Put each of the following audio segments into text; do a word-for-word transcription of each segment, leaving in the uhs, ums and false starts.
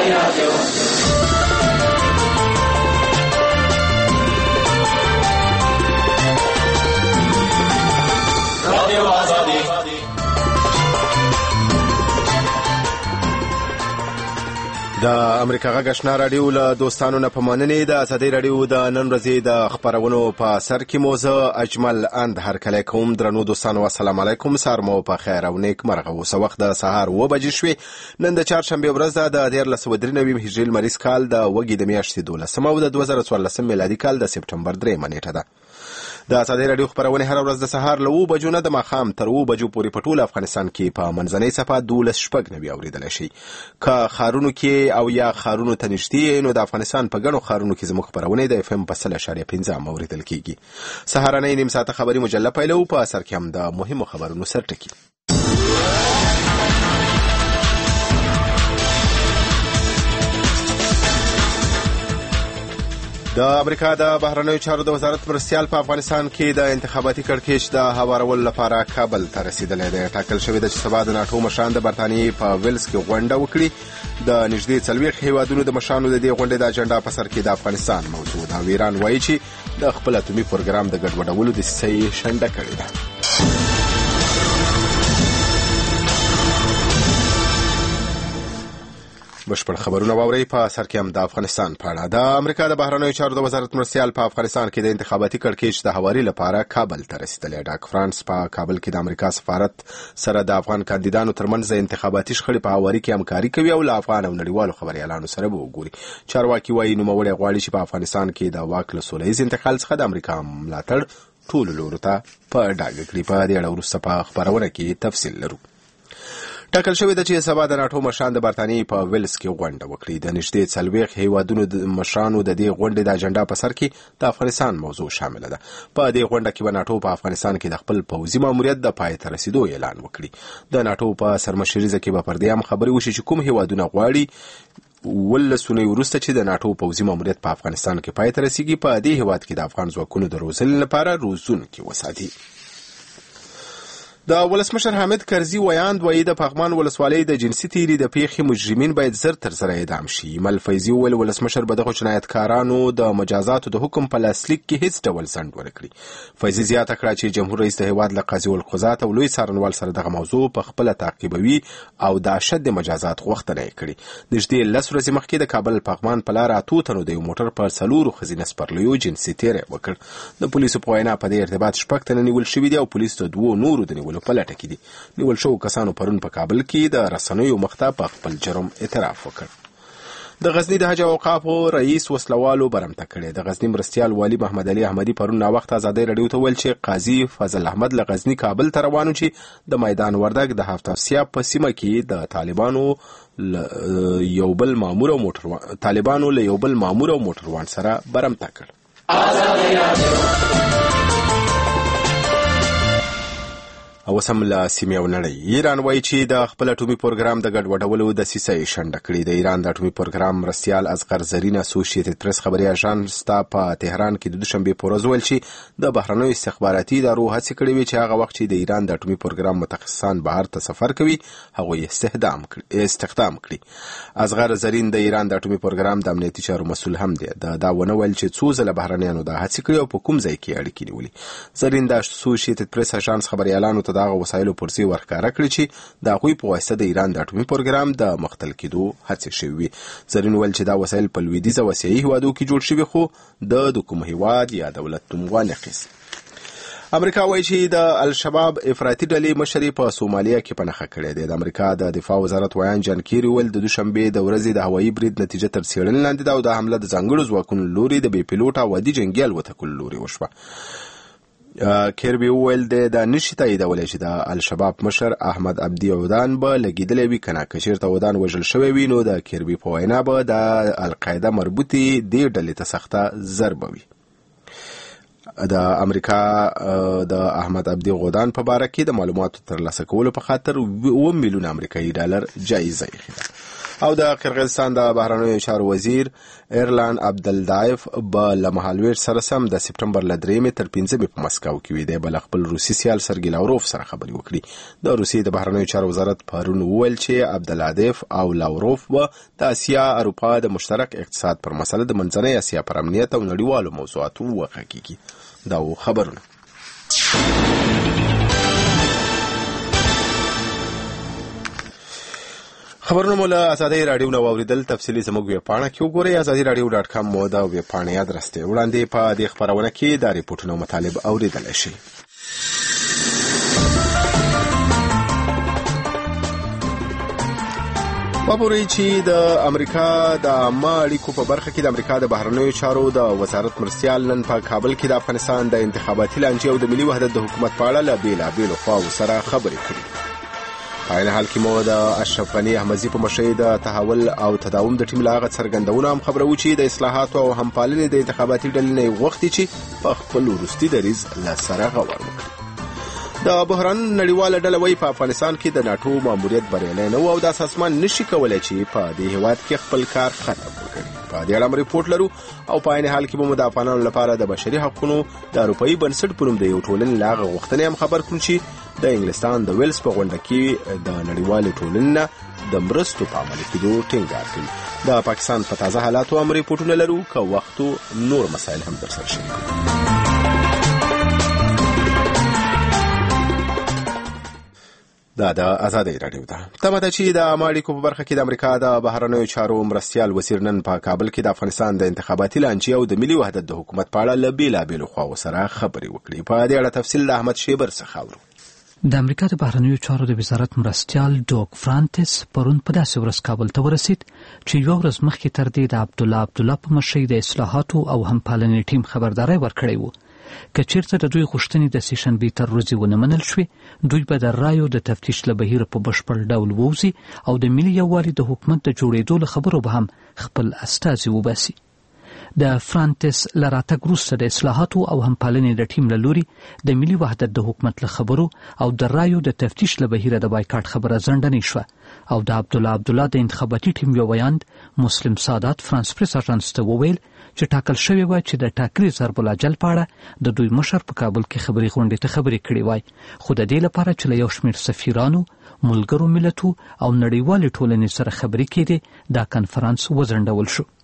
د امریکا غږ آشنا رادیو له دوستانو نه په مننې د ازادي رادیو د نن ورځې د خبرونو په سر کې موزه اجمل اند هر کله کوم درنو دوستانو السلام علیکم سار مو په خیر او نیک مرغه اوس وخت د سهار و بجې شوې نن د چهارشنبه ورځ ده د دیارلس سوه درې نوي هجري لمریز کال د وږي د میاشتې دولسمه او د دوه زره څوارلسم میلادي کال د سپټمبر درېیمه نیټه ده. د ازادي رادیو خبرونه هر ورځ د سهار له اوه بجو نه د ماښام تر اوه بجو پورې په ټول افغانستان کې په منځنۍ صفحه دولس شپږ نوي اورېدلی شي. که ښارونو کې او یا ښارونو ته نږدې نو د افغانستان په ګڼو ښارونو کې زموږ خبرونه د اف ام په سل اشاریه پنځه هم اورېدل کېږي. سهارنۍ نیم ساعته خبري مجله پیلوو، په سر کې هم د مهمو خبرونو سرټکي. د امریکا د بهرنیو چارو د وزارت مرستیال په افغانستان کې د انتخاباتي کړکېچ د هوارولو لپاره کابل ته رسیدلی دی. ټاکل شوې ده چې سبا د ناټو مشران د برطانیې په ویلز کې غونډه وکړي. د نږدې څلوېښت هیوادونو د مشرانو د دې غونډې د اجنډا په سر کې د افغانستان موضوع ده. ایران وایي چې د خپل اټومي پروګرام د ګډوډولو دسیسه یې شنډه کړې ده. بشپړ خبرونه واورئ. په سر کې هم د افغانستان په اړه. د امریکا د بهرنیو چارو د وزارت مرستیال په افغانستان کې د انتخاباتي کړکېچ د هواري لپاره کابل ته رسیدلی. ډاک فرانس په کابل کې د امریکا سفارت سره د افغان کاندیدانو ترمنځ د انتخاباتي شخړې په هواري کې همکاري کوي او له افغان او نړیوالو خبريالانو سره به وګوري. چارواکي وایي نوموړی غواړي چې په افغانستان کې د واک له سوله ییز انتقال څخه د امریکا ملاتړ ټولو لورو ته په ډاګه کړي. په دې اړه وروسته په خبرونه کې تفصیل لرو. ټاکل شوې ده چې سبا د ناټو مشران د برطانیې په ویلز کې غونډه وکړي. د نږدې څلوېښت هیوادونو د مشرانو د دې غونډې د اجنډا په سر کې د افغانستان موضوع شامله ده. په دې غونډه کې به ناټو په افغانستان کې د خپل پوځي ماموریت د پای ته رسیدو اعلان وکړي. د ناټو په سرمشریزه کې به پر دې هم خبرې وشي چې کوم هیوادونه غواړي ولس اونۍ وروسته چې د ناټو پوځي ماموریت په افغانستان کې پای ته رسیږي په دې هیواد کې د افغان ځواکونو د روزنې لپاره روزونکي وساتي. د ولسمشر حامد کرزي ویاند وایي د پغمان ولسوالۍ د جنسي تیري د پیښې مجرمین باید زر تر زره اعدام شي. مل فیضي وویل ولسمشر به دغو جنایتکارانو د مجازاتو د حکم په لاسلیک کې هیڅ ډول ځنډ ونه کړي. فیضي زیاته کړه چې جمهور رئیس د هیواد له قاضي القضات او لوی څارنوال سره دغه موضوع په خپله تعقیبوي او د اشد مجازات غوښتنه یې کړې. نږدې لس ورځې مخکې د کابل پغمان په لاره اتو تنو د یو موټر په څلورو ښځینه سپرلیو جنسي تیری وکړ. د پولیسو په وینا په دې ارتباط شپږ تنه نیول شوي دي او پولیس د دوو نورو د نیولو په لټه کې دي. نیول شوو کسانو پرون په کابل کې د رسنیو مخته په خپل جرم اعتراف وکړ. د غزنی د حج او اوقافو رئیس وسلوالو برمته کړي. د غزنی مرستیال والی محمد علي احمدي پرون نا وخت ازادي رادیو ته ویل چې قاضي فضل احمد له غزنی کابل ته روانو چې د میدان وردګ د هفت افسیاب په سیمه کې د طالبانو یو بل مامور او موټر طالبانو له یو بل مامور او موټروان سره برمته کړ. ازادي رادیو او سم له سیمې او نړۍ. ایران وایي چې د خپل اټومي پروګرام د ګډوډولو دسیسه یې شنډه کړې. د ایران د اټومي پروګرام مرستیال اصغر زرین اسوسییټډ پریس خبري اژانس ته په تهران کې د دوشنبه په ورځ ویل چې د بهرنیو استخباراتي ادارو هڅې کړې وې چې هغه وخت چې د ایران د اټومي پروګرام متخصصان بهر ته سفر کوي هغه یې استخدام کړي استخدام کړي. اصغر زرین د ایران د اټومي پروګرام د امنیتي چارو مسؤل هم دی. دا دا ونه ویل چې څو ځله بهرنیانو د هڅې کړې او په کوم ځای کې اړیکې نیولې. زرین د اسوسییټډ پریس اژانس خبريالانو دغه وسایلو پرسي ورکاره کړی چې د هغوی په واسطه د ایران د اټومي پروګرام د مختل کېدو هڅې شوي. زرین ویل چې دا وسایل په لویدیځه او اسیایي هیوادو کې جوړ شوي خو د کوم هیواد یا دولت نوم ونه اخیست. امریکا وایي چې د الشباب افراطي ډلې مشري په سومالیا کې پنهخه کړې ده. د امریکا د دفاع وزارت ویان جان کیری ویل د دوشنبه د ورځې د هوایي برید نتیجه تر څېړنې لاندې ده او د حمله د ځانګړو ځواکونو لوري د بې پیلوټه عادي جنګي الوتکو لوري وشوه. کیربي ویل د نشي تاییدولی چې د الشباب مشر احمد عبدي عودان به لګیدلی وي کنه که چیرته عودان وژل شوی وي نو د کیربي په وینا به د القاعده مربوطې دې ډلې ته سخته ضربه وي. د امریکا د احمد عبدي عودان په باره کې د معلوماتو ترلاسه کولو په خاطر اووه میلیون امریکایي ډالر جایزه یې اخیسته. او د قرغیزستان د بهرنیو چارو وزیر ایرلان عبدالدایف به له مهالویر سره سم د سپټمبر له درېیمې تر پنځمې په مسکو کې وي. دی به له خپل روسي سیال سرګي لاوروف سره خبرې وکړي. د روسیې د بهرنیو چارو وزارت پرون وویل چې عبدالدایف او لاوروف به د اسیا اروپا د مشترک اقتصاد پر مسله د منځنۍ اسیا پر امنیت او نړیوالو موضوعاتو وغږیږي. دا و خبرونه. خبرونه مو له ازادي رادیو نو اوریدل. تفصیلی زموږ ویبپاڼه کې وګورئ. ازادي رادیو ډاټ کام مو دا ویبپاڼه ادرس دی. وړاندې په دې خبرونه کې د ریپورتونو مطالب اوریدل شي. وګورئ چې د امریکا د عامه اړیکو په برخه کې د امریکا د بهرنیو چارو د وزارت مرستیال نن په کابل کې د افغانستان د انتخاباتي لانجې او د ملي وحدت د حکومت په اړه له بېلابېلو خواوو سره خبرې کړې. په عین حال کې مو د اشرف غني احمدزي په مشرۍ د تحول او تداوم د ټیم له هغه څرګندونه هم خبرو چې د اصلاحاتو او همپالنې د انتخاباتي ډلې نه غوښتي چې په خپل وروستي دریځ له سره غور وکړي. د بحران نړیواله ډله وایي په افغانستان کې د ناټو ماموریت بریالی نه و او دا سازمان نشي کولی چې په دې هېواد کې خپل کار ختم وکړي. په دې اړه ریپورت لرو او په عین حال کې به مو د افغانانو لپاره د بشري حقوقو د اروپایي بنسټ په نوم د یو ټولنې له هغه غوښتنې هم خبر کړو چې د انګلستان د ویلز په غونډه کې د نړیوالې ټولنې د مرستو په عملي کېدو ټینګار کوي. د پاکستان په تازه حالاتو هم ریپورټونه لرو که وختو نور مسایل هم درسره شي. دا د ازادي رادیو ده. تمه ده چې د عامه اړیکو په برخه کې د امریکا د بهرنیو چارو مرستیال وزیر نن په کابل کې د افغانستان د انتخاباتي لانجې او د ملي وحدت د حکومت په اړه له بېلابېلو خواوو سره خبرې وکړي. په دې اړه تفصیل د احمد شیبر څخه اورو. د امریکا د بهرنیو چارو د وزارت مرستیال ډوګ فرانټس پرون په داسې ورځ کابل ته ورسید چې یو ورځ مخکې تر دې د عبدالله عبدالله په مشرۍ د اصلاحاتو او همپالنې ټیم خبرداری ورکړی و. که چیرته د دوی غوښتنې د سې-شنبې تر ورځې ونه منل شوې، دوی به د رایو د تفتیش له بهیره په بشپړ ډول ووځي او د ملي یووالي د حکومت د جوړېدو له خبرو به هم خپل استازي وباسي. د فرانټس له راتګ وروسته د اصلاحاتو او همپالنې د ټیم له لوري د ملي وحدت د حکومت له خبرو او د رایو د تفتیش له بهیره د بایکاټ خبره ځنډنۍ شوه او د عبدالله عبدالله د انتخاباتي ټیم یو ویاند مسلم سادات فرانس پریس اژانس ته وویل چې ټاکل شوی و چې د ټاکري ضرب الاجل په اړه د دوی مشر په کابل کې خبري غونډې ته خبرې کړې وای، خو د دې لپاره چې له یو شمېر سفیرانو، ملګرو ملتو او نړیوالې ټولنې سره خبرې کېدې، دا کنفرانس وځنډول شو.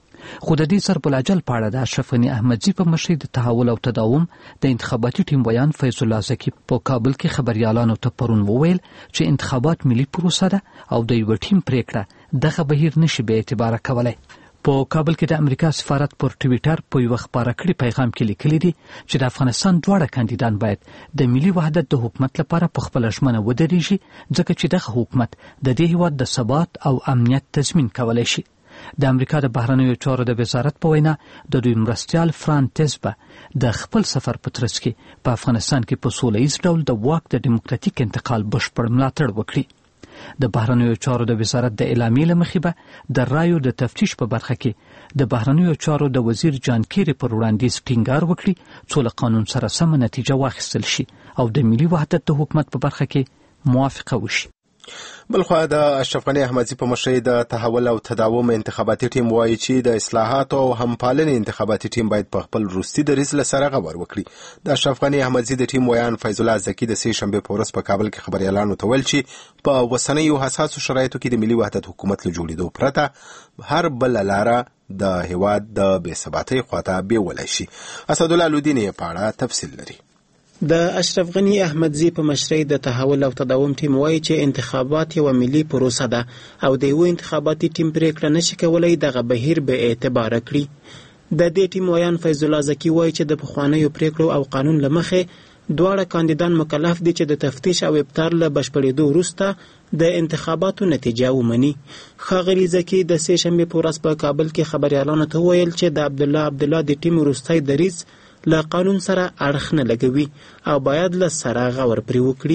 خو د دې ضرب الاجل په اړه د اشرف غني احمدزي په مشرۍ د تحول او تداوم د انتخاباتي ټیم ویان فیض الله زکي په کابل کې خبريالانو ته پرون وویل چې انتخابات ملي پروسه ده او د یو ټیم پریکړه دغه بهیر نشي به اعتبار کولای. په کابل کې د امریکا سفارت پر ټویټر په یو خبره کړي پیغام کې لیکلي دي چې د افغانستان دواړه کاندیدان باید د ملي وحدت د حکومت لپاره په خپل ژمنه ودرېږي، ځکه چې دغه حکومت د دې هېواد د ثبات او امنیت تضمین کولی شي. د امریکا د بهرنیو چارو د وزارت په وینا د دوی مرستیال فرانټس به د خپل سفر په ترڅ کې په افغانستان کې په سوله ییز ډول د واک د ډیموکراتیک انتقال بشپړ ملاتړ وکړي. د بهرنیو چارو د وزارت د اعلامیې له مخې به د رایو د تفتیش په برخه کې د بهرنیو چارو د وزیر جان کیری پر وړاندیز ټینګار وکړي څو له قانون سره سمه نتیجه واخیستل شي او د ملي وحدت د حکومت په برخه کې موافقه وشي. بلخوا د اشرف غني احمدزي په مشرۍ د تحول او تداوم انتخاباتي ټیم وایي چې د اصلاحاتو او همپالنې انتخاباتي ټیم باید په خپل وروستي دریځ له سره غور وکړي. د اشرف غني احمدزي د ټیم ویان فیض الله زکي د سې-شنبې په ورځ په کابل کې خبريالانو ته ویل چې په اوسنیو حساسو شرایطو کې د ملي وحدت حکومت له جوړېدو پرته هر بل لاره د هېواد د بې ثباتۍ خواته بیولی شي. اسدالله لودین یې په اړه تفصیل لري. د اشرف غني احمدزي په مشرۍ د تحول او تداوم ټیم وایي چې انتخابات یو ملي پروسه ده او د یو انتخاباتي ټیم پریکړه نشي کولای دغه بهیر به اعتبار کړي. د دې ټیم ویان فیض الله زکي وایي چې د پخوانیو پریکړو او قانون له مخې دواړه کاندیدان مکلف دي چې د تفتیش او ابطال له بشپړېدو وروسته د انتخاباتو نتیجه ومني. ښاغلي زکي د سې-شنبې په ورځ په کابل کې خبريالانو ته وویل چې د عبدالله عبدالله د ټیم وروستی دریځ له قانون سره اړخ نه لګوي او باید له سره غور پرې وکړي.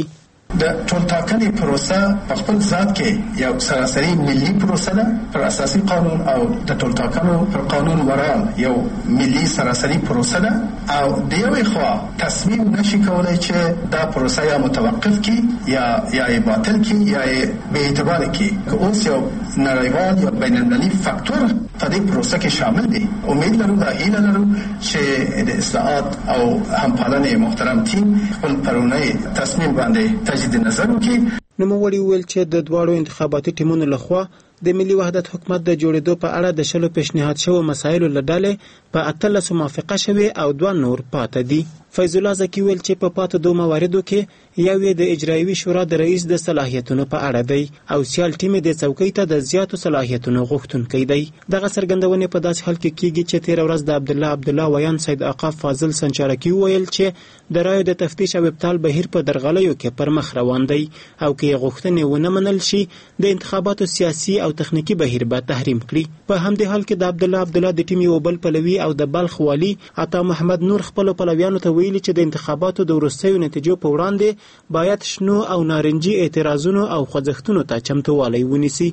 د ټولټاکنې پروسه په خپل ذات کې یو سراسري ملي پروسه ده پر اساسي قانون او د ټولټاکنو پر قانون ورال یو ملي سراسري پروسه ده او د یوې خوا تصمیم نشي کولای چې دا پروسه یا متوقف کی یا یا باطل کی یا به اعتبار کی که اوس یو نړیوال یا بین المللي فاکتور په دې پروسه کې شامل دي. امید لرو دا هیله لرو چې د اصلاحات او همپالنې محترم ټیم خپل پرونی تصمیم باندې تجدید نظر وکړي. نوموړي وویل چې د دواړو انتخاباتي ټیمونو لخوا د ملي وحدت حکومت د جوړېدو په اړه د شلو پیشنهاد شوو مسایلو له ډلې په اتلسو موافقه شوې او دوه نور پاته دي. فیض الله زکی ویل چې په پاتو دوه مواردو کې یو یې د اجرایوي شورا د رئیس د صلاحیتونو په اړه دی او سیال ټیم د څوکۍ ته د زیاتو صلاحیتونو غوښتونکی دی. دغه څرګندونې په داسې حال کې کیږي چې تیر ورځ د عبد الله عبد الله ویان سید آقا فاضل سنچارکی ویل چې د رایو د تفتیش او ابطال بهیر په درغلیو کې پر مخ روان دی او کې غوښتنې ونه منل شي د انتخاباتو سیاسي او تخنیکی بهیر به تحریم کړي. په همدې حال کې د عبد الله عبد الله د ټیم یو بل پلوي او د بلخ والی عطا محمد نور خپل پلویانو ته ویلي چې د انتخاباتو د وروستیو نتیجو په وړاندې باید شنو او نارنجي اعتراضونو او خوځښتونو ته چمتووالی ونیسي.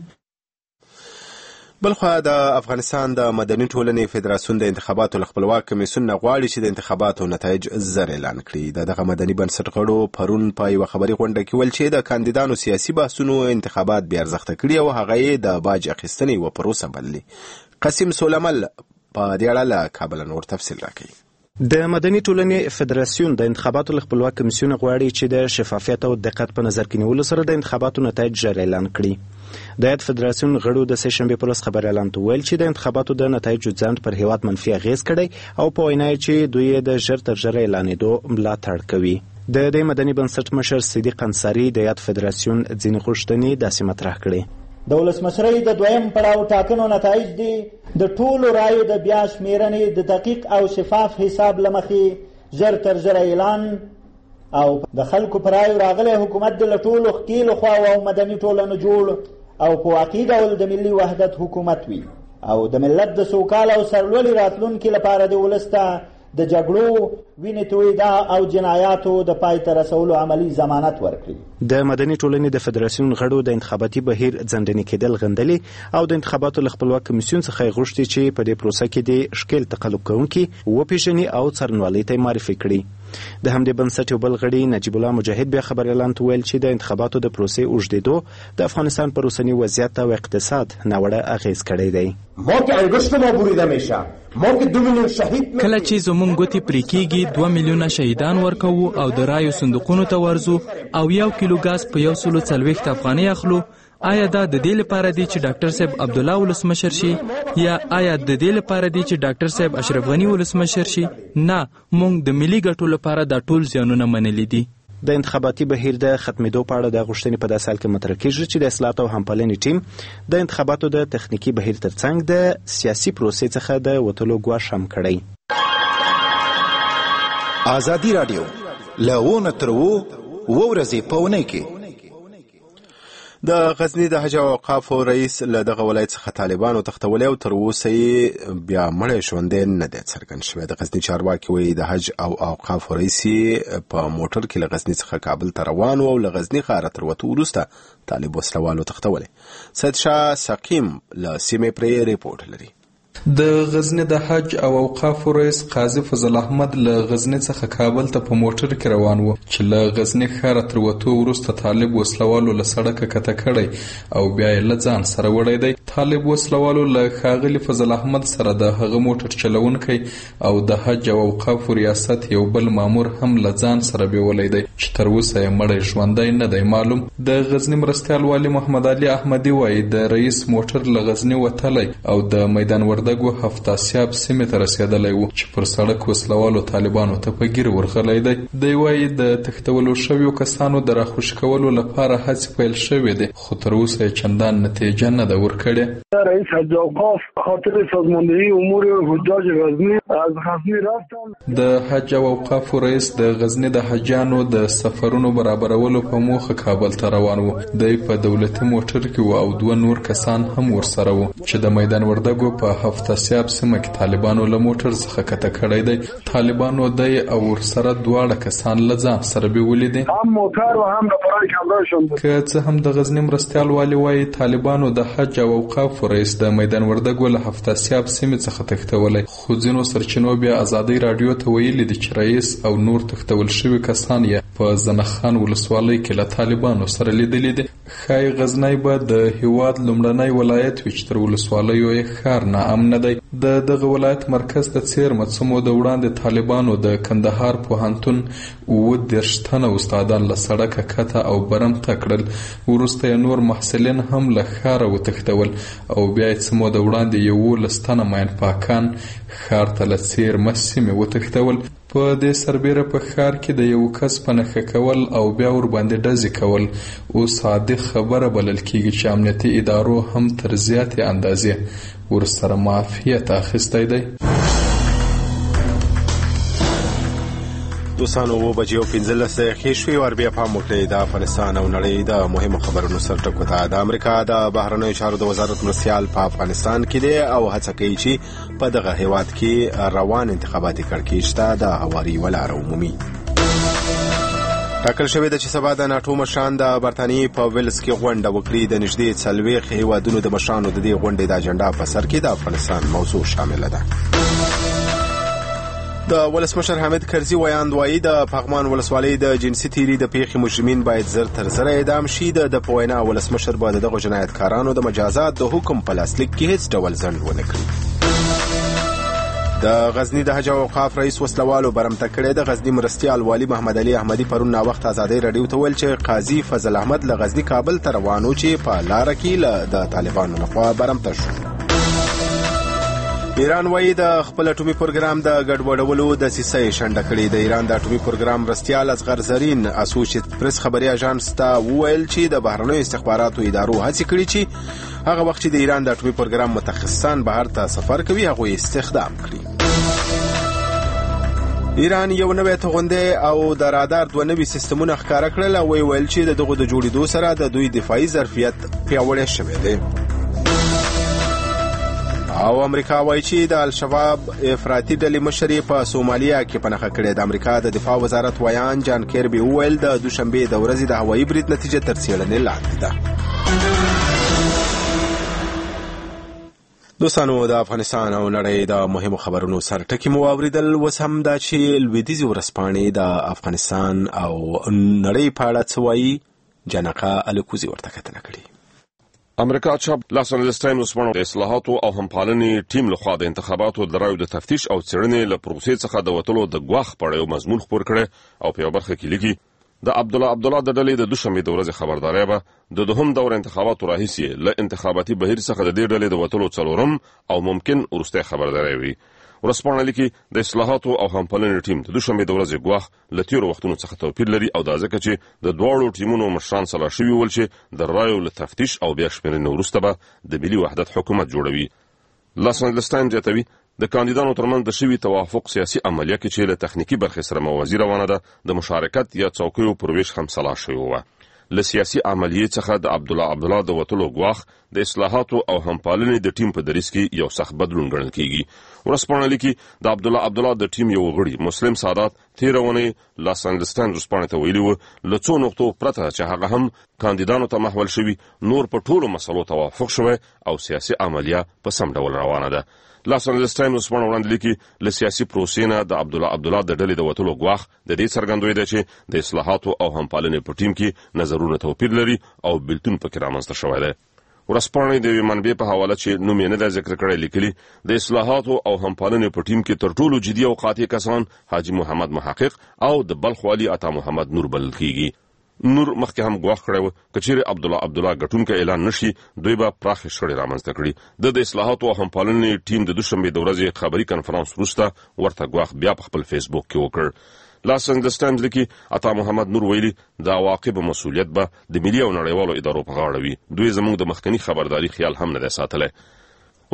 بلخوا د افغانستان د مدني ټولنې فدراسیون د انتخاباتو خپلواک کمیسیون غواړي چې د انتخاباتو نتایج زر اعلان کړي. د دغه مدني بنسټ غړو پرون په یوه خبري غونډه کې ویل چې د کاندیدانو سیاسي بحثونو انتخابات بې ارزښته کړي او هغه یې د باج اخیستنې یوه پروسه بللي. قاسم سولمل په دې اړه له کابل نور تفصیل راکوي. د مدني ټولنې فدراسیون د انتخاباتو خپلواک کمیسیون غواړي چې د شفافیت او دقت په نظر کې نیولو سره د انتخاباتو نتایج ژر اعلان کړي. د یاد فدراسیون غړو د سه شنبې پر ورځ خبر اعلان ویل چې د انتخاباتو د نتایجو ځنډ پر هیواد منفي اغیز کړی او په وینا چې دوی د ژر تر ژره اعلانېدو ملاتړ کوي. د دې مدني بنسټ مشر صدیق انصاري د یاد فدراسیون ځینې غوښتنې داسې مطرح کړي. د ولسمشرۍ د دویم پړاو ټاکنو نتایج دي د ټولو رایو د بیا شمیرنې د دقیق او شفاف حساب له مخې ژر تر ژره اعلان او د خلکو په رایو راغلی حکومت د له ټولو ښکیلو خواو او مدني ټولنو جوړ او په واقعي ډول د ملي وحدت حکومت وي او د ملت د سوکاله او سرلوړي راتلونکي لپاره د ولس ته د جګړو وینې تویدا او جنایاتو د پای ته رسولو عملی ضمانت ورکړي. د مدني ټولنې د فدراسیون غړو د انتخاباتي بهیر ځنډنې کېدل غندلي او د انتخاباتو خپلواک کمیسیون څخه غوښتي چې په دې پروسه کې د شکل تقلب کوونکي وپیژني او څارنوالۍ ته معرفي کړي. د همدې بنسټ یو بل غړي نجیب الله مجاهد بیا خبر اعلان ویل چې د انتخاباتو د پروسې اوږدېدو د افغانستان پر اوسني وضعیت او اقتصاد ناوړه اغیز کړی دی. ما که انگشت ما بریده میشه ما که دو میلیون شهید کله چې زموږ ګوتې پرې کېږي دوه میلیونه شهیدان ورکوو او د رایو صندوقونو ته ورځو او یو کیلو ګاز په یو سلو څلوېښت افغانۍ اخلو. آیا دا د دې لپاره دی چې ډاکټر صاحب عبدالله ولسمشر شي یا آیا د دې لپاره دی چې ډاکټر صاحب اشرف غنی ولسمشر شي؟ نه، موږ د ملي ګټو لپاره دا ټول زیانونه منلي دي. د انتخاباتي بهیر د ختمېدو په اړه د غوښتنې په داسې حال کې مطرح کېږي چې د اصلاحاتو او همپالنې ټیم د انتخاباتو د تخنیکي بهیر ترڅنګ د سیاسي پروسې څخه د وتلو ګواښ هم کړی. ازادي راډیو له ونه تر اوو اوه ورځې په اونۍ کې د غزني د حج او اوقافو رئیس له دغه ولایت څخه طالبانو تښتولی او تر اوسه یې بیا مړی ژوندی نه دی څرګند شوی. د غزني چارواکي وایي د حج او اوقافو رئیس په موټر کې له غزني څخه کابل ته روان و او له غزني ښاره تر وتو وروسته طالب وسلوالو تښتولی. سید شاه سقیم له سیمې پرې ریپورټ لري. د غزنی د حج او اوقافو رئیس قاضي فضل احمد له غزنی څخه کابل ته په موټر کې روان و چې له غزنی ښاره تر وتو وروسته طالب وسلوالو له سړکه کته کړی او بیا یې له ځان سره وړی دی. طالب وسلوالو له ښاغلي فضل احمد سره د هغه موټر چلونکی او د حج او اوقافو ریاست یو بل مامور هم له ځان سره بیولی دی چې تر اوسه یې مړی ژوندی نه دی معلوم. د غزنی مرستیال والي محمد علي احمدي وایي د رئیس موټر له غزنی وتلی او د میدان وردګو هفتاسیاب سیمې ته رسېدلی و چې پر سړک وسلوالو طالبانو ته په ګیر ورغلی دی. دی وایي د تښتولو شویو کسانو د راخوشي کولو لپاره هڅې پیل شوې دي خو تر اوسه یې چندان نتیجه نه ده ورکړې. رئیس حج اوقاف خاطر سازماندهی امور حجاج غزنی از غزنی رفتم. د حج او اوقافو رئیس د غزنی د حجانو د سفرونو برابرولو په موخه کابل ته روان و. دی په دولتي موټر کې و او دوه نور کسان هم ورسره و چې د میدان وردګو په افتاسیاب سیمه کې طالبانو له موټر څخه کته کړی دی. طالبانو دی او ورسره دواړه کسان له ځان سره بیولي دي. هم موټر و هم د پرای کامرا شوم. که څه هم د غزنی مرستیال والی وایي طالبانو د حج او اوقافو رئیس د میدان وردګو له افتاسیاب سیمې څخه تښتولی، خو ځینو سرچینو بیا ازادۍ راډیو ته ویلي دي چې رئیس او نور تښتول شوي کسان یې په زنخان ولسوالۍ کې له طالبانو سره لیدلي دي. ښایي غزنی به د هیواد لومړنی ولایت وي چې تر ولسوالیو یې ښار ناامنه دی. د دغه ولایت مرکز ته څیرمه څه موده وړاندې طالبانو د کندهار پوهنتون اووه دېرش تنه استادان له سړکه کته او برم ته کړل. وروسته یې نور محصلین هم له ښاره وتښتول او بیا یې څه موده وړاندې یولس تنه ماین پاکان ښار ته له څیرمه سیمې وتښتول. په دې سربیره په ښار کې د یو کس په نښه کول او بیا ورباندې ډزې کول اوس عادي خبره بلل کېږي چې امنیتي ادارو هم تر زیاتې اندازې ورسره معافیت اخیستی دی. دوستانو اوه بجې او پنځلس دقیقې شوې ور بیا پام وکړئ د افغانستان او نړۍ د مهمو خبرونو سر ټکو ته. د امریکا د بهرنیو چارو د وزارت مرستیال په افغانستان کې دی او هڅه کوي چې په دغه هیواد کې روان انتخاباتي کړکېچ ته د هواري ولاره عمومي. ټاکل شوې ده چې سبا د ناټو مشران د برتانیې په ویلز کې غونډه وکړي. د نږدې څلوېښت هیوادونو د مشرانو د دې غونډې د اجنډا په سر کې د افغانستان موضوع شامله ده. د ولسمشر حامد کرزي ویاند وایي د پغمان ولسوالۍ د جنسي تیري د پیښې مجرمین باید زر تر زره اعدام شي. د په وینا ولسمشر به دغه جنایتکارانو د مجازات د حکم په لاسلیک کې هیڅ ډول ځنډ ونه کړي. د غزنی د حج او اوقاف رئیس وسلوالو برمته کړی. د غزنی مرستیال والی محمد علي احمدي پرون نا وخت ازادۍ رادیو ته ویل چې قاضي فضل احمد له غزنی کابل ته روان و چې په لاره کې د طالبانو لخوا برمته شو. ایران وایي د خپل اټومي پروګرام د ګډوډولو د سیسې شنډه کړې. د ایران د اټومي پروګرام مرستیال اصغر زرین اسوسییټ پریس خبري اژانس ته وویل چې د بهرنیو استخباراتو ادارو هڅې کړې چې هغه وخت چې د ایران د اټومي پروګرام متخصصان بهر ته سفر کوي هغه استخدام کړي. ایران یو نوې توغنده او د رادار دوه نوي سیستمونه ښکاره کړل او ویل چې دغه د جوړېدو سره د دوی دفاعي ظرفیت پیاوړی شوی دی. او امریکا وایي چې د الشباب افراطي ډلې مشر په سومالیا کې پنهخه کړې. د امریکا د دفاع وزارت ویان جان کیربي وویل د دوشنبه د ورځې د هوایي برید نتیجه تر څېړنې لاندې ده. دوستانو د افغانستان او نړۍ د مهمو خبرونو سر ټکی مو اوریدل. اوس هم دا چې لویدیځي ورځپاڼې د افغانستان او نړۍ په اړه څه وایي جنقه الکوزي ورته کتنه کړې. امریکا چاپ لاس انجلس ټایمز وسپانو د اصلاحاتو او همپالنې ټیم لخوا د انتخاباتو د رایو د تفتیش او څېړنې له پروسې څخه د وټلو د غواخ په یو مضمون خبر کړي او په برخه کې لیکي د عبد الله عبد الله د ډلې د دوشنبه د ورځې خبرداري به د دوهم دور انتخاباتو راهیسي له انتخاباتي بهیر څخه د دې ډلې د وټلو څلورم او ممکن ورسته خبرداري وي. ورسپانه لیکي د اصلاحاتو او همپالنې ټیم د دوشنبه د ورځې غواخ له تیرو وختونو څخه توپیر لري او دا ځکه چې د دوړو ټیمونو مشران سلا شوی ول چې د رایو له تفتیش او بیا شمېرنې وروسته به د ملي وحدت حکومت جوړوي. لاس انجلس ټایمز جاتوي د کاندیدانو ترمنځ د شوی توافق سیاسي عملیه کې چې له تخنیکی برخې سره موازی روانه ده د مشارکت یا څوکیو پرويش هم سلا شوی و. له سیاسي عملیه څخه د عبد الله عبد الله د وټلو غواخ د اصلاحاتو او همپالنې د ټیم په دریس کې یو سخت بدلون ګڼل کیږي. ورسپانه لیکي د عبد الله عبد الله د ټیم یو غړي مسلم سادات تیرونه لاس انجلس ټایمز ورسپانه ته ویلي و له څو نقطو پرته چې هغه هم کاندیدانو ته محول شوی نور په ټولو مسلو توافق شوی او سیاسي عملیه په سم ډول روانه ده. لاس انجلس ټایمز وسپانه وړاندې لیکي له سیاسي پروسې نه د عبد الله عبد الله د ډلې د وټلو غواخ د دې څرګندوي ده چې د اصلاحاتو او همپالنې په ټیم کې نظرونه توپیر لري او بلتون پکې رامنځته شوی دی. ورسپانه د منبع په حواله چې نوم یې نه د ذکر کړی لیکلي د اصلاحاتو او همپالنې په ټیم کې تر ټولو جدي او قاطع کسان حاجی محمد محقق او د بلخ والی عطا محمد نور بلل کیږي. نور مخکې هم غواخ کړی و کچېرې عبد الله عبد الله ګټونکو اعلان نشي دوی به پراخ شړې رامنځته کړي. د اصلاحاتو او همپالنې ټیم د دوشنبه د ورځې خبري کانفرنس وروسته ورته غواخ بیا په خپل فیسبوک کې وکړ. لاس انجلس ټایمز لیکي عطا محمد نور ویلي د عواقب مسؤلیت به د ملي او نړیوالو ادارو په غاړه وي. دوی زموږ د مخکنی خبرداري خیال هم نه ساتلی.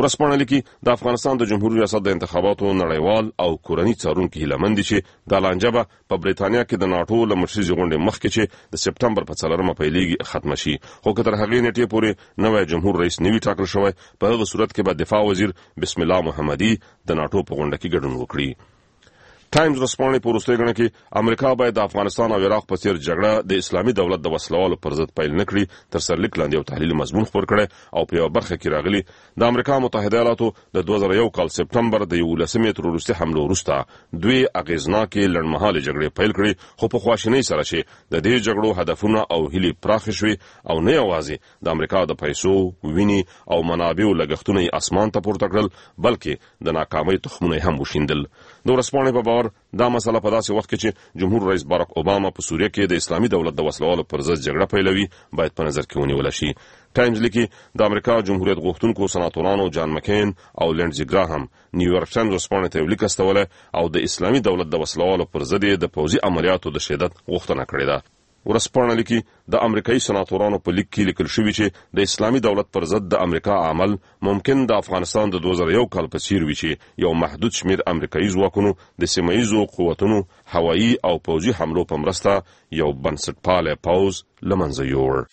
ورسپانه لیکي د افغانستان د جمهوریت ریاست د انتخاباتو نړیوال او کورني څارونکي هیله مند دي چې د لانجه به په بریتانیا کې د ناټو له مرکزي غونډې مخکې چې د سپټمبر په څلورمه پیلېږي ختمه شي، خو که تر هغې نیټې پورې نوی جمهور رئیس نه وي ټاکل شوی، په هغه صورت کې به دفاع وزیر بسم الله محمدي د ناټو په غونډه کې ګډون وکړي. ټایمز ورځپاڼې په وروستۍ ګڼه کې امریکا باید د افغانستان او عراق په څیر جګړه د اسلامي دولت د وسلوالو پر ضد پیل نه کړي تر سرلیک لاندې یو تحلیلي مضمون خپور کړی او په یوه برخه کې راغلي د امریکا متحده ایالاتو د دوه زره یو کال سپټمبر د یولسمې تروریستي حملو وروسته دوی اغیزناکې لنډمهالې جګړې پیل کړې، خو په خواشینۍ سره چې د دې جګړو هدفونه او هیلې پراخې شوې او نه یوازې د امریکا د پیسو، وینې او منابعو لګښتونه یې اسمان ته پورته کړل، بلکې د ناکامۍ تخمونه یې هم وشیندل. د ورځپاڼې په باور دا مسله په داسې وخت کې چې جمهور رئیس باراک اوباما په سوریه کې د اسلامي دولت د وسلوالو پر ضد جګړه پیلوي باید په نظر کې ونیول شي. ټایمز لیکي د امریکا جمهوریت غوښتونکو سناتورانو جان مکین او لینډزي ګراهام نیویارک ټایمز ورځپاڼې ته یو لیک استولی او د اسلامي دولت د وسلوالو پر ضد یې د پوځي عملیاتو د شدت غوښتنه کړې ده. ورځپاڼه لیکي د امریکایي سناتورانو په لیک کې لیکل شوي چې د اسلامي دولت پر ضد د امریکا عمل ممکن د افغانستان د دوه زره یو کال په څیر وي چې یو محدود شمیر امریکایي ځواکونو د سیمه ییزو قوتونو هوایي او پوځي حملو په مرسته یو بنسټپاله پوځ له منځه یوړ.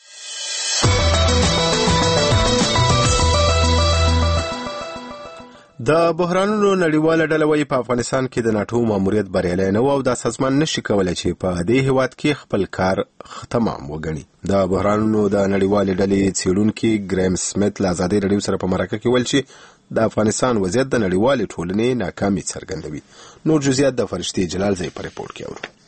د بحرانونو نړیواله ډله وايي په افغانستان کې د ناټو ماموریت بریالی نه و او دا سازمان نشي کولی چې په دې هیواد کې خپل کار تمام وګڼي. د بحرانونو د نړیوالې ډلې څېړونکي ګریم سمیت له ازادۍ راډیو سره په مرکه کې ویل چې د افغانستان وضعیت د نړیوالې ټولنې ناکامي څرګندوي. نور جزئیات د فرشتي جلال زئی په ریپورت کې اورو.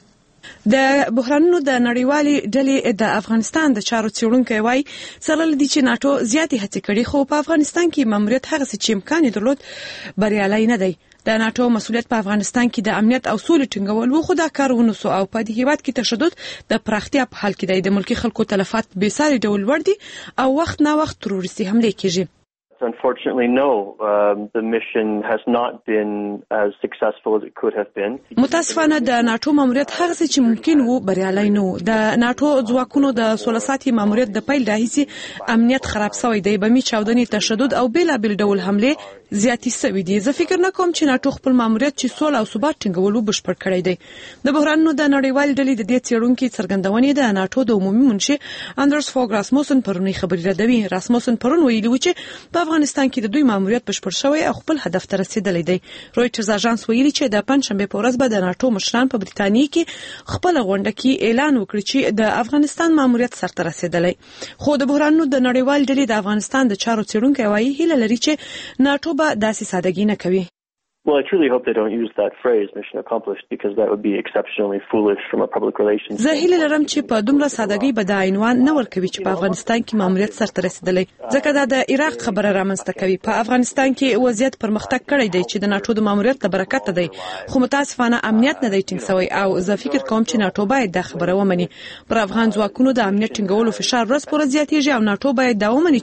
د بحرانونو د نړیوالې ډلې د افغانستان د چارو څېړونکی وایي څرګنده دي چې ناټو زیاتې هڅې کړې خو په افغانستان کې ماموریت هغسې چې امکان یې درلود بریالی نه دی. د ناټو مسؤلیت په افغانستان کې د امنیت او سولې ټینګول و، خو دا کار ونه سو او په دې هیواد کې تشدد د پراختیا په حال کې دی. د ملکي خلکو تلفات بې ساري ډول لوړ دي او وخت نه وخت تروریستي حملې کېږي. Unfortunately, no. Um, the mission has not been as successful as it could have been. متاسفانه د ناټو ماموریت هغه څه چې ممکن وو بریالی نه و. د ناټو ځواکونو د سوله ساتي ماموریت د پیل راهیسې امنیت خراب شوی دی. بمي چاودنې، تشدد او بیلابیل ډول حملې زیاتې شوي دي. زه فکر نه کوم چې ناټو خپل ماموریت چې سوله او ثبات ټینګولو بشپړ کړی دی. د بحرانونو د نړیوالې ډلې د دې څېړونکي څرګندونې د ناټو د عمومي منشي اندرس فوګ راسموسن پرونی خبري راډوي. راسموسن پرون ویلي و چې په افغانستان کې د دوی ماموریت بشپړ شوی او خپل هدف ته رسیدلی دی. رویټرز اژانس ویلي چې د پنځشنبه په ورځ به د ناټو مشران په بریتانیا کې خپل غونډه کې اعلان وکړي چې د افغانستان ماموریت سرته رسیدلی. خو د بحرانونو د نړیوال ډلې د افغانستان د چارو څېړونکی وایي هیله لري چې ناټو به داسې سادهګي نه کوي. Well, I truly hope they don't use that phrase, mission accomplished, because that would be exceptionally foolish from a public relations. زه هیله لرم چې په دومره سادهګۍ به دا عنوان نه ورکوي چې په افغانستان کې ماموریت سرته رسیدلی، ځکه دا د عراق خبره رامنځته کوي. په افغانستان کې وضعیت پرمختګ کړی دی چې د ناټو د ماموریت له برکته دی، خو متاسفانه امنیت نه دی ټینګ شوی او زه فکر کوم چې ناټو باید دا خبره ومني. پر افغان ځواکونو د امنیت ټینګولو فشار ورځ پر ورځ زیاتېږي او ناټو باید دا ومني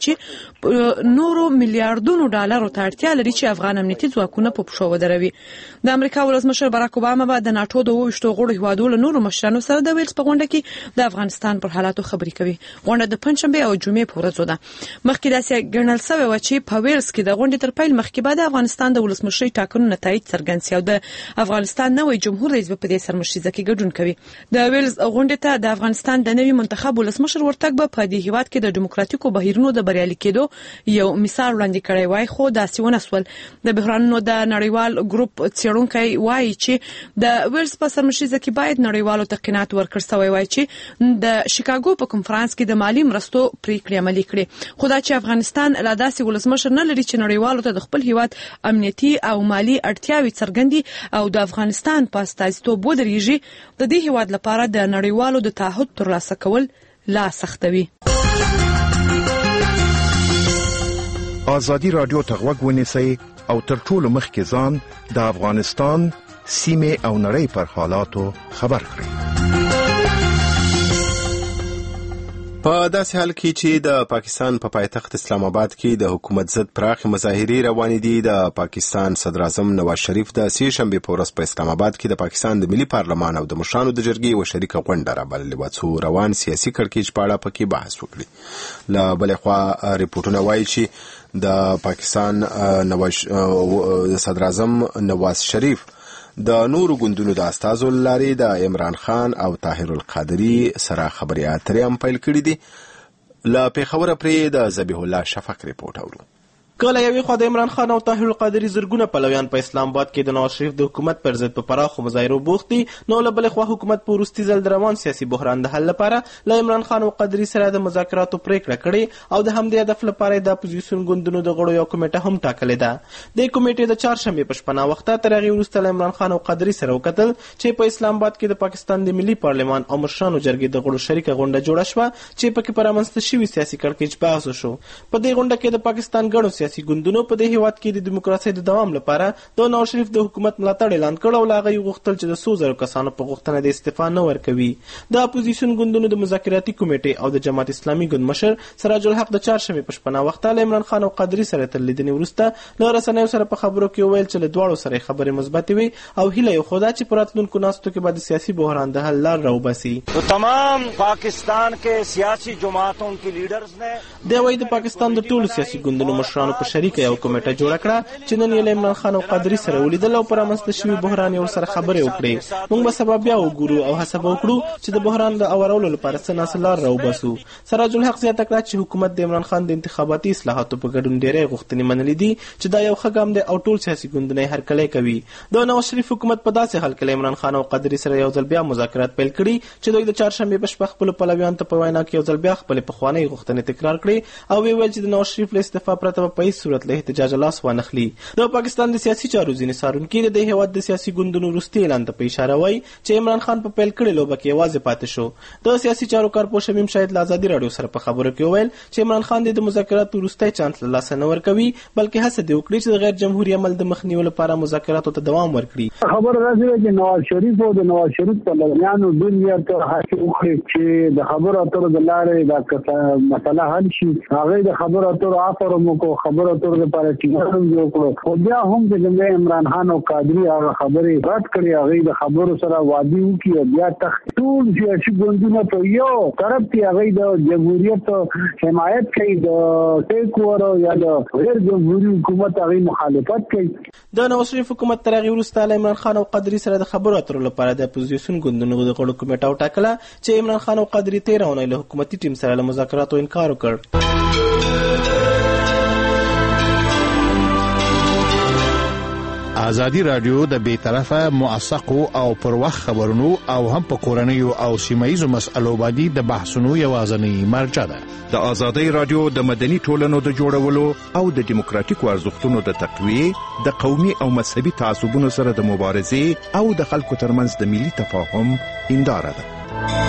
چې نورو میلیارډونو ډالرو ته اړتیا لري چې افغان امنیتي ځواکونه په پښو ودروي. د امریکا ولسمشر باراک اوباما به د ناټو د اوویشتو غړو هیوادونو له نورو مشرانو سره د ویلز په غونډه کې د افغانستان پر حالاتو خبرې کوي. غونډه د پنځشنبه او جمعې په ورځو ده. مخکې داسې ګڼل شوی و چې په ویلز کې د غونډې تر پیل مخکې به د افغانستان د ولسمشرۍ ټاکنو نتایج څرګند شي او د افغانستان نوی جمهور رئیس به په دې سرمشریزه کې ګډون کوي. د ویلز غونډې ته د افغانستان د نوي منتخب ولسمشر ورتګ به په دې هیواد کې د ډیموکراتیکو بهیرونو د بریالي کېدو یو مثال وړاندې کړی وای، خو داسې ونه سول. د بحرانونو د نړیوال ګروپ څېړونکی وایي چې د ویلز په سرمشریزه کې باید نړیوالو ته قناعت ورکړل شوی وای چې د شیکاګو په کنفرانس کې د مالي مرستو پریکړې عملي کړي. خو دا چې افغانستان لا داسې ولسمشر نه لري چې نړیوالو ته د خپل هیواد امنیتي او مالي اړتیاوې څرګندي او د افغانستان په استازیتوب ودرېږي، د دې هیواد لپاره د نړیوالو د تعهد ترلاسه کول لا سختوي. ازادي رادیو ته غوږ ونیسئ او تر ټولو مخکې ځان د افغانستان سیمې او نړۍ پر حالاتو خبر کړئ. په داسې حال کې چې د پاکستان په پایتخت اسلام آباد کې د حکومت ضد پراخې مظاهرې روانې دي، د پاکستان صدر اعظم نواز شریف د سې شنبې په ورځ په اسلام آباد کې د پاکستان د ملي پارلمان او د مشرانو د جرګې یوه شریکه غونډه رابللې وه څو روان سیاسي کړکېچ په اړه پکې بحث وکړي. له بلې خوا ریپورټونه وایي چې د پاکستان نواز د صدر اعظم نواز شریف د نورو ګوندونو د استازو لاري د عمران خان او طاهر القادری سره خبرې اترې هم پیل کړې دي. لا پیښور پرې د ذبیح الله شفق ریپورت اورو. کله یوې خوا د عمران خان او طاهر القادری زرګونه پلویان په اسلام آباد کې د نواز شریف د حکومت پر ضد په پراخو مظاهرو بوخت دي، نو له بلې خوا حکومت په وروستي ځل د روان سیاسي بحران د حل لپاره له عمران خان او قادری سره د مذاکراتو پریکړه کړې او د همدې هدف لپاره د اپوزیسیون ګوندونو د غړو یو کمیټه هم ټاکلې ده. د کمیټې د چهارشنبې په شپه ناوخته تر هغې وروسته له عمران خان او قادری سره وکتل چې په اسلام آباد کې د پاکستان د ملي پارلمان او مشرانو جرګې د غړو شریکه غونډه جوړه شوه چې پکې په رامنځته شوي سیاسي کړکېچ بحث وشو. په دې غونډه کې د پاکستان ګڼو سیاسي ګوندونو په هیواد کې د دیموکراسۍ د دوام لپاره د نواز شریف د حکومت ملاتړ اعلان کړ او له هغه یې غوښتل چې د څو زرو کسانو په غوښتنه د استعفا نه ورکوي. د اپوزیسیون ګوندونو د مذاکراتي کمیټې او د جماعت اسلامي ګوند مشر سراج الحق د چهارشنبې په شپه ناوخته له عمران خان او قادری سره تر لیدنې وروسته له رسنیو سره په خبرو کې وویل چې له دواړو سره خبرې مثبتې وي او هیله یې خوده چې په راتلونکو ناستو کې به د سیاسي بحران د حل لار راوباسي. تمام پاکستان کې سیاسي جماعتوں کی لیډرز نے د وای د پاکستان د ټولو سیاسي ګوندونو مشرانو په شریکه یو کمیټه جوړه کړه چې نن یې عمران خان او قادری سره ولیدل او پر رامنځته شوي بحران یې ورسره خبرې وکړې. موږ به سبا بیا وګورو او هڅه به وکړو چې د بحران د اورولو لپاره څه ناسه لار راوباسو. سراج الحق زیاته کړه چې حکومت د عمران خان د انتخاباتي اصلاحاتو په ګډون ډېرې غوښتنې منلې دي چې دا یو ښه ګام دی او ټول سیاسي ګوندونه یې هرکلی کوي. د نواز شریف حکومت په داسې حال کې له عمران خان او قادری سره یو ځل بیا مذاکرات پیل کړي چې دوی د چهارشنبې په شپه خپلو پلویانو ته په وینا کې یو ځل بیا خپلې پخوانۍ غوښتنې تکرار کړي او ویې ویل چې د نواز شریف له استعفا پرته به په هېڅ صورت له احتجاج لاس وانخلي. د پاکستان د سیاسي چارو ځینې څارونکي د دې هېواد د سیاسي ګوندونو وروستي اعلان ته په اشاره وایي چې عمران خان په پیل کړې لوبه کې یوازې پاتې شو. د سیاسي چارو کارپوه شمیم شاهد له ازادي راډیو سره په خبرو کې وویل چې عمران خان د مذاکراتو وروستی چانس له لاسه نه ورکوي بلکې هڅه دې وکړي چې د غیر جمهوري عمل د مخنیوي لپاره مذاکراتو ته دوام ورکړي. خبره داسې ده چې نواز شریف او د نواز شریف پلویانو دنیا ته هڅه وکړي چې د خبرو اترو د لارې دا مسله حل شي. هغه د خبرو اترو افر مو کو خبرو اترو لپاره ټینګ هم جوړ کړو. خو بیا هم د جمله عمران خان او قادری هغه خبرې رد کړې، هغه د خبرو سره وادي وکړي او بیا ټول سیاسي ګوندونه په یو طرف کې هغه د جمهوریت حمایت کوي، د ټیک اور یا د غیر جمهوریت حکومت هغه مخالفت کوي. د نواز شریف حکومت تر هغې وروسته له عمران خان او قادری سره د خبرو اترو لپاره د اپوزیسیون ګوندونو د غړو کمیټه وټاکله چې عمران خان او قادری تېره اونۍ له حکومتي ټیم سره له مذاکراتو انکار وکړ. ازادي رادیو د بیطرفه موثقو او پر وخت خبرونو او هم په کورنیو او سیمایي مسألو باندې د بحثونو یوازنی مرجع ده. د ازادي رادیو د مدني ټولنو د جوړولو او د دیموکراتیکو ارزښتونو د تقویه، د قومي او مذهبي تعصبونو سره د مبارزې او د خلکو ترمنځ د ملي تفاهم هنداره ده.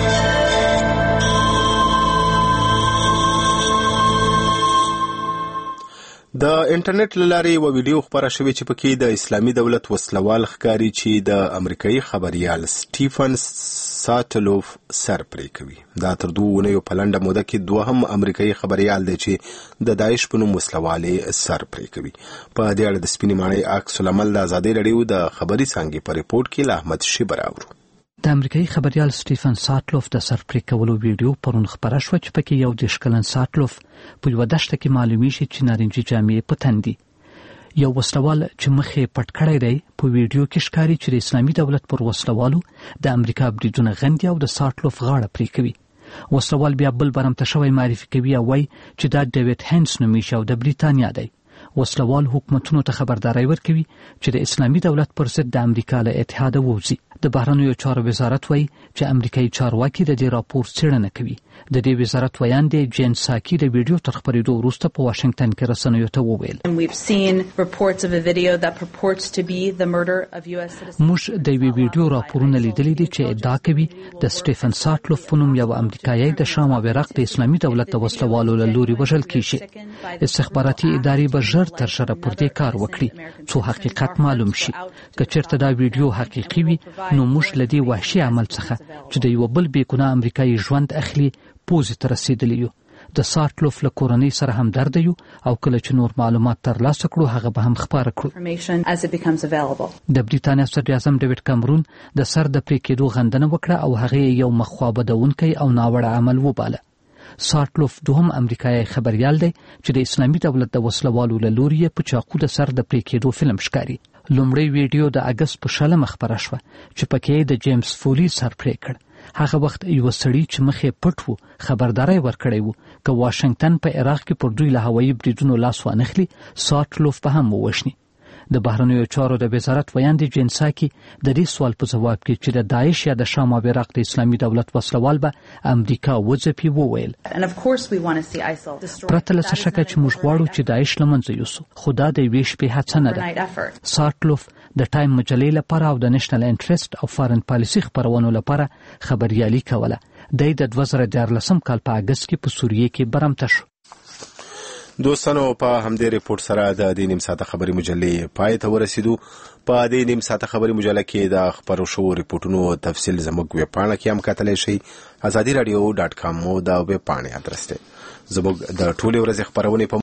د انټرنیټ لارې و ویډیو خبره شوې چې پکې د اسلامي دولت وسلوال ښکاری چې د امریکایي خبريال سټیفن ساتلوف سر پرې کوي. دا تر دوه اونیو په لنډه موده کې دوهم امریکایي خبريال دی چې د داعش په نوم وسلوالې سر پرې کوي. په دې اړه د سپینې ماڼۍ عکس العمل د ازادي رادیو د خبري څانګې په ریپورت کې له احمد شیبر اورو. د امریکایي خبريال سټیفن ساتلوف د سر پرې کولو ویډیو پرون خبره شوه چې پکې یو دېرش کلن ساتلوف په یوه دښته کې معلومیږي چې نارنجي جامې په تن دي. یو وسلوال چې مخ یې پټ کړی دی په ویډیو کې ښکاري چې د اسلامي دولت پر وسلوالو د امریکا بریدونه غندي او د ساتلوف غاړه پرې کوي. وسلوال بیا بل برمته شوی معرفي کوي او وایي چې دا ډیوډ هینس نومیږي او د بریتانیا دی. وسلوال حکومتونو ته خبرداري ورکوي چې د اسلامي دولت پر ضد د امریکا له اتحاده ووځي. د بهرنیو چارو وزارت وایي چې امریکایي چارواکي د دې راپور څېړنه کوي. د دې وزارت ویاندې جین ساکي د ویډیو تر خپرېدو وروسته په واشنګټن کې رسنیو ته وویل موږ د یوې ویډیو راپورونه لیدلي دي چې ادعا کوي د سټیفن ساتلوف په نوم یو امریکایي د شام او عراق د اسلامي دولت د وسلوالو له لوري وژل کیږي. استخباراتي ادارې به ژر تر ژره پر دې کار وکړي څو حقیقت معلوم شي. که چېرته دا ویډیو حقیقي وي نو موږ له دې وحشي عمل څخه چې د یو بل بېګناه امریکایي ژوند اخلي پوزې ته رسېدلی یو. د ساتلوف له کورنۍ سره همدرد یو او کله چې نور معلومات ترلاسه کړو هغه به هم خپاره کړو. د بریتانیا صدر اعظم ډیوډ کامرون د سر د پرې کېدو غندنه وکړه او هغه یو مخ خوابدونکی او ناوړه عمل وباله. ساټلوف دوهم امریکایي خبريال دی چې د اسلامي دولت د وسلوالو له لوري په چاقو د سر د پرې کېدو فلم ښکاري. لومړی ویډیو د اگست په شلمه خبره شوه چې پکې د جیمز فولي سر پرې کړ. هغه وخت یو سړی چې مخې پټ وو خبرداري ورکړی وو چې واشنگټن په عراق کې پر دوی له هوایي بریدونو لاس وانخلي، ساټلوف په هم ووښني. د بهرنیو چارو د وزارت ویاندې جنساکي د دې سوال په جواب کې چې د داعش یا د شام او عراق د اسلامي دولت وسلوال به امریکا وځپي وویل پرته له څه شکه چې موږ غواړو چې داعش له منځه یوسو، خو دا د یوې شپې هڅه نه ده. ساټلوف د ټایم مجلې لپاره او د نېشنل انټرست او فارن پالیسي خبرونو لپاره خبريالي کوله. د دوه زره دیارلسم کال په اگست کې په سوریه کې برمته شو. دوستانو په همدې ریپورت سره د دې نیم ساعته خبري مجلې پای ته ورسېدو. په دې نیم ساعته خبري مجله کې د خبرو شو ریپورتونو تفصیل زموږ ویب پاڼه کې هم کتلی شئ. ازادي رادیو ډاټ کام مو دا ویب پاڼه ادرس دی. زموږ د ټولې ورځې خبرونه